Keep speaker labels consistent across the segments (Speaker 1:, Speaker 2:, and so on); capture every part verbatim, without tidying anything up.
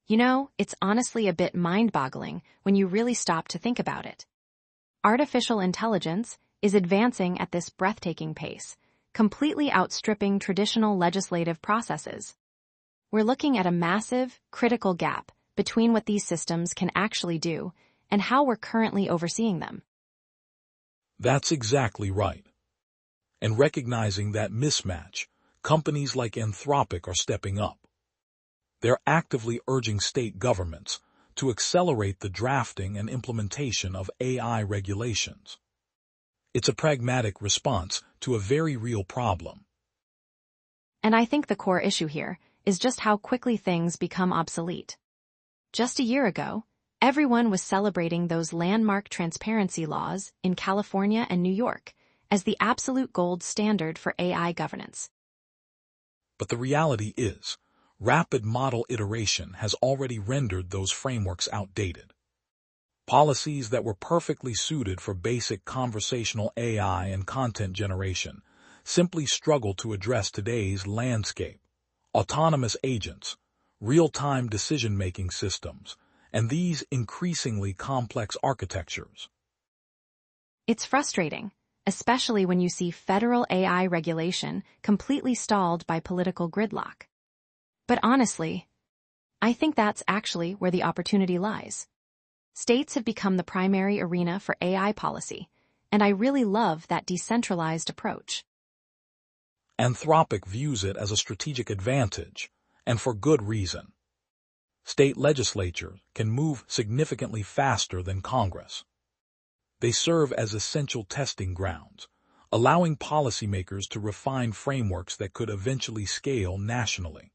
Speaker 1: You know, it's honestly a bit mind-boggling when you really stop to think about it. Artificial intelligence is advancing at this breathtaking pace, completely outstripping traditional legislative processes. We're looking at a massive, critical gap between what these systems can actually do and how we're currently overseeing them.
Speaker 2: That's exactly right. And recognizing that mismatch, companies like Anthropic are stepping up. They're actively urging state governments to accelerate the drafting and implementation of A I regulations. It's a pragmatic response to a very real problem.
Speaker 1: And I think the core issue here is just how quickly things become obsolete. Just a year ago, everyone was celebrating those landmark transparency laws in California and New York as the absolute gold standard for A I governance.
Speaker 2: But the reality is, rapid model iteration has already rendered those frameworks outdated. Policies that were perfectly suited for basic conversational A I and content generation simply struggle to address today's landscape. Autonomous agents, real-time decision-making systems, and these increasingly complex architectures.
Speaker 1: It's frustrating, especially when you see federal A I regulation completely stalled by political gridlock. But honestly, I think that's actually where the opportunity lies. States have become the primary arena for A I policy, and I really love that decentralized approach.
Speaker 2: Anthropic views it as a strategic advantage, and for good reason. State legislatures can move significantly faster than Congress. They serve as essential testing grounds, allowing policymakers to refine frameworks that could eventually scale nationally.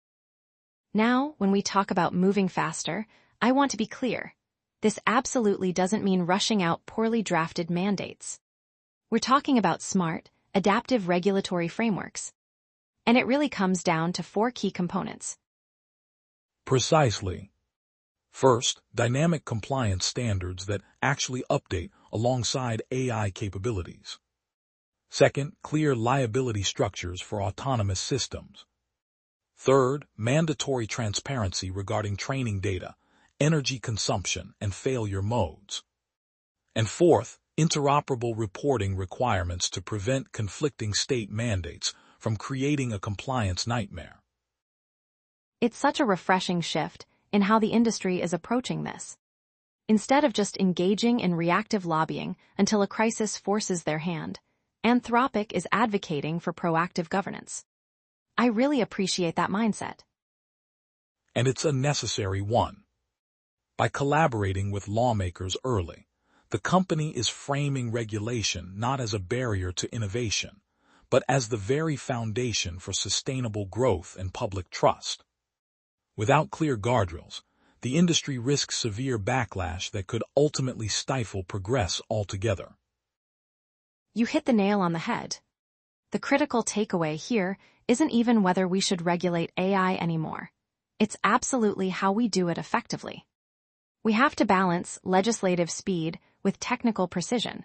Speaker 1: Now, when we talk about moving faster, I want to be clear. This absolutely doesn't mean rushing out poorly drafted mandates. We're talking about smart, adaptive regulatory frameworks. And it really comes down to four key components.
Speaker 2: Precisely. First, dynamic compliance standards that actually update alongside A I capabilities. Second, clear liability structures for autonomous systems. Third, mandatory transparency regarding training data, energy consumption, and failure modes. And fourth, interoperable reporting requirements to prevent conflicting state mandates from creating a compliance nightmare.
Speaker 1: It's such a refreshing shift in how the industry is approaching this. Instead of just engaging in reactive lobbying until a crisis forces their hand, Anthropic is advocating for proactive governance. I really appreciate that mindset.
Speaker 2: And it's a necessary one. By collaborating with lawmakers early, the company is framing regulation not as a barrier to innovation, but as the very foundation for sustainable growth and public trust. Without clear guardrails, the industry risks severe backlash that could ultimately stifle progress altogether.
Speaker 1: You hit the nail on the head. The critical takeaway here isn't even whether we should regulate A I anymore. It's absolutely how we do it effectively. We have to balance legislative speed with technical precision.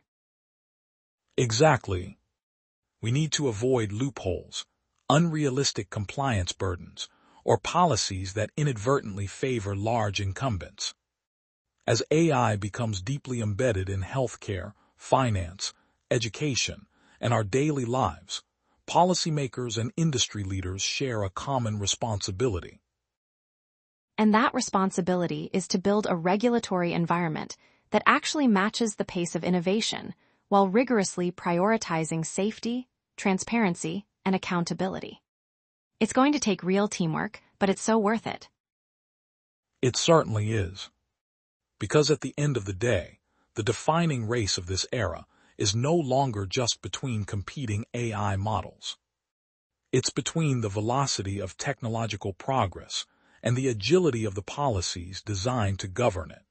Speaker 2: Exactly. We need to avoid loopholes, unrealistic compliance burdens, or policies that inadvertently favor large incumbents. As A I becomes deeply embedded in healthcare, finance, education, and our daily lives, policymakers and industry leaders share a common responsibility.
Speaker 1: And that responsibility is to build a regulatory environment that actually matches the pace of innovation while rigorously prioritizing safety, transparency, and accountability. It's going to take real teamwork, but it's so worth it.
Speaker 2: It certainly is. Because at the end of the day, the defining race of this era is no longer just between competing A I models. It's between the velocity of technological progress and the agility of the policies designed to govern it.